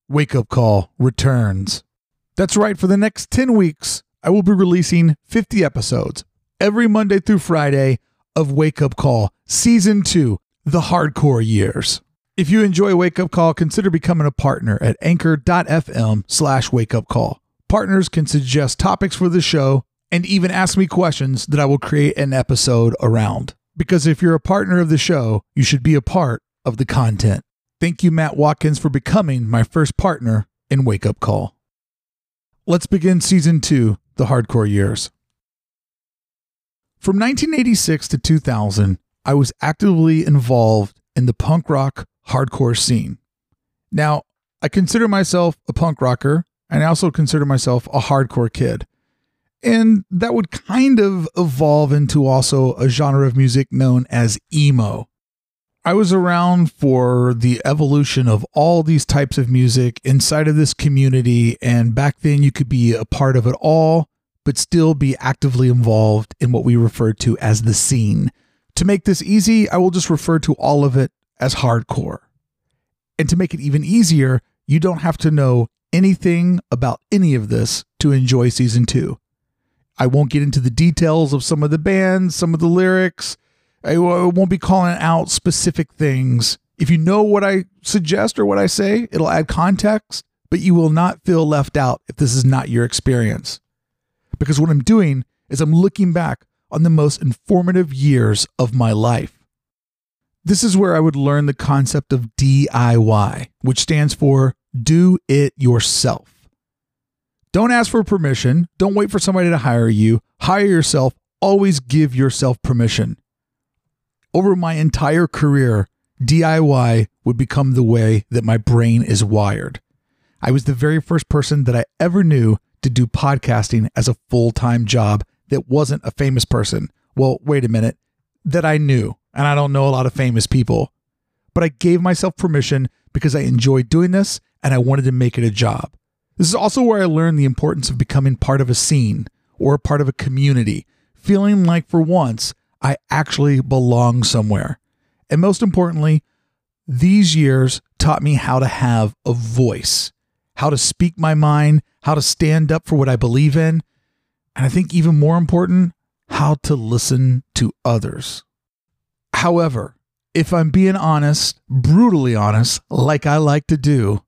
Wake Up Call returns. That's right, for the next 10 weeks, I will be releasing 50 episodes every Monday through Friday of Wake Up Call, Season 2, The Hardcore Years. If you enjoy Wake Up Call, consider becoming a partner at anchor.fm/wakeupcall. Partners can suggest topics for the show and even ask me questions that I will create an episode around. Because if you're a partner of the show, you should be a part of the content. Thank you, Matt Watkins, for becoming my first partner in Wake Up Call. Let's begin Season 2, The Hardcore Years. From 1986 to 2000, I was actively involved in the punk rock hardcore scene. Now, I consider myself a punk rocker, and I also consider myself a hardcore kid. And that would kind of evolve into also a genre of music known as emo. I was around for the evolution of all these types of music inside of this community, and back then you could be a part of it all, but still be actively involved in what we refer to as the scene. To make this easy, I will just refer to all of it as hardcore. And to make it even easier, you don't have to know anything about any of this to enjoy Season 2. I won't get into the details of some of the bands, some of the lyrics. I won't be calling out specific things. If you know what I suggest or what I say, it'll add context, but you will not feel left out if this is not your experience. Because what I'm doing is I'm looking back on the most informative years of my life. This is where I would learn the concept of DIY, which stands for do it yourself. Don't ask for permission. Don't wait for somebody to hire you. Hire yourself. Always give yourself permission. Over my entire career, DIY would become the way that my brain is wired. I was the very first person that I ever knew to do podcasting as a full-time job that wasn't a famous person. Well, wait a minute, that I knew, and I don't know a lot of famous people. But I gave myself permission because I enjoyed doing this and I wanted to make it a job. This is also where I learned the importance of becoming part of a scene or a part of a community, feeling like for once I actually belong somewhere. And most importantly, these years taught me how to have a voice, how to speak my mind, how to stand up for what I believe in, and I think even more important, how to listen to others. However, if I'm being honest, brutally honest, like I like to do,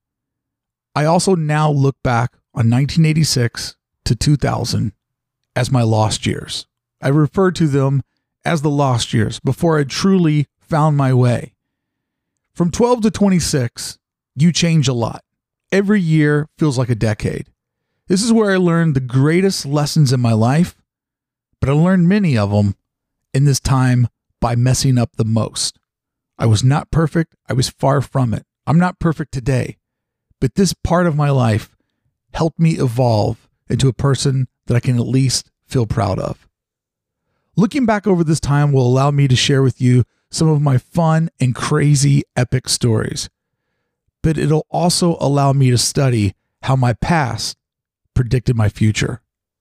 I also now look back on 1986 to 2000 as my lost years. I refer to them as the lost years before I truly found my way. From 12 to 26, you change a lot. Every year feels like a decade. This is where I learned the greatest lessons in my life, but I learned many of them in this time by messing up the most. I was not perfect. I was far from it. I'm not perfect today, but this part of my life helped me evolve into a person that I can at least feel proud of. Looking back over this time will allow me to share with you some of my fun and crazy epic stories, but it'll also allow me to study how my past predicted my future.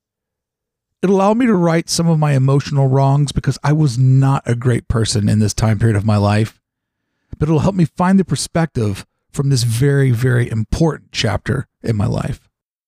It'll allow me to right some of my emotional wrongs because I was not a great person in this time period of my life, but it'll help me find the perspective from this very, very important chapter in my life.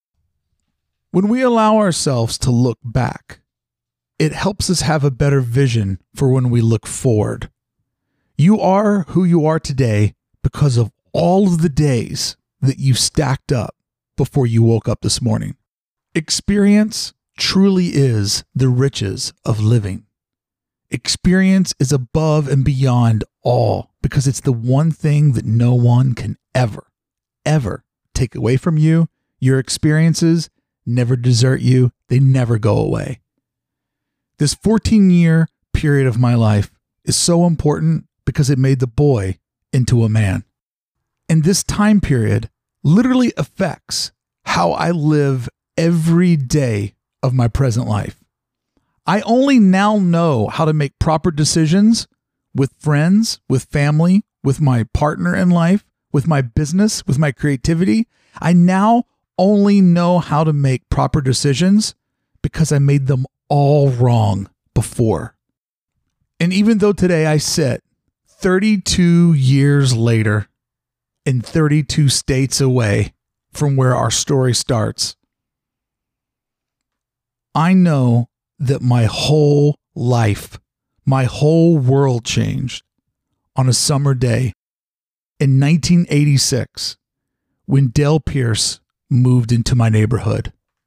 When we allow ourselves to look back, it helps us have a better vision for when we look forward. You are who you are today because of all of the days that you stacked up before you woke up this morning. Experience truly is the riches of living. Experience is above and beyond all because it's the one thing that no one can ever take away from you. Your experiences never desert you. They never go away. This 14-year period of my life is so important because it made the boy into a man. And this time period literally affects how I live every day of my present life. I only now know how to make proper decisions with friends, with family, with my partner in life, with my business, with my creativity. I now only know how to make proper decisions because I made them all wrong before. And even though today I sit 32 years later in 32 states away from where our story starts. I know that my whole life, my whole world changed on a summer day in 1986 when Dale Pierce moved into my neighborhood.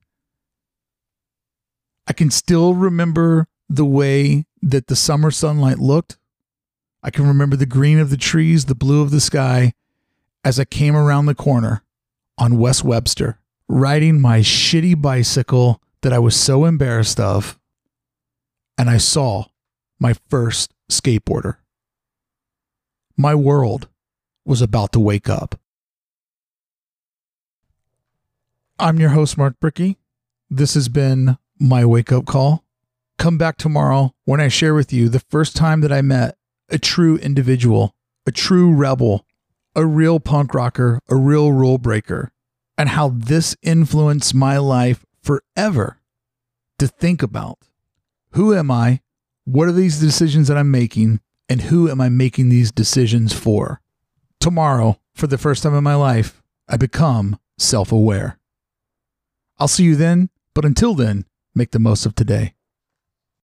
I can still remember the way that the summer sunlight looked. I can remember the green of the trees, the blue of the sky, as I came around the corner on West Webster, riding my shitty bicycle that I was so embarrassed of, and I saw my first skateboarder. My world was about to wake up. I'm your host, Mark Brickey. This has been my wake-up call. Come back tomorrow when I share with you the first time that I met a true individual, a true rebel, a real punk rocker, a real rule breaker, and how this influenced my life forever to think about. Who am I? What are these decisions that I'm making? And who am I making these decisions for? Tomorrow, for the first time in my life, I become self-aware. I'll see you then, but until then, make the most of today.